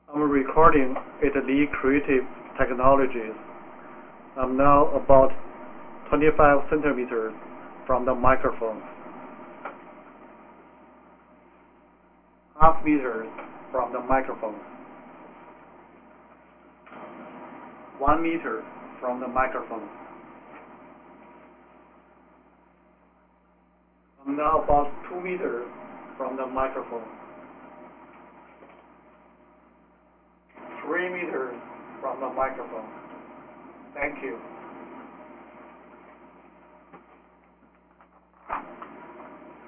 I'm recording at Lee Creative Technologies. I'm now about 25 centimeters from the microphone. Half meters from the microphone. 1 meter from the microphone. I'm now about 2 meters from the microphone. 3 meters from the microphone. Thank you.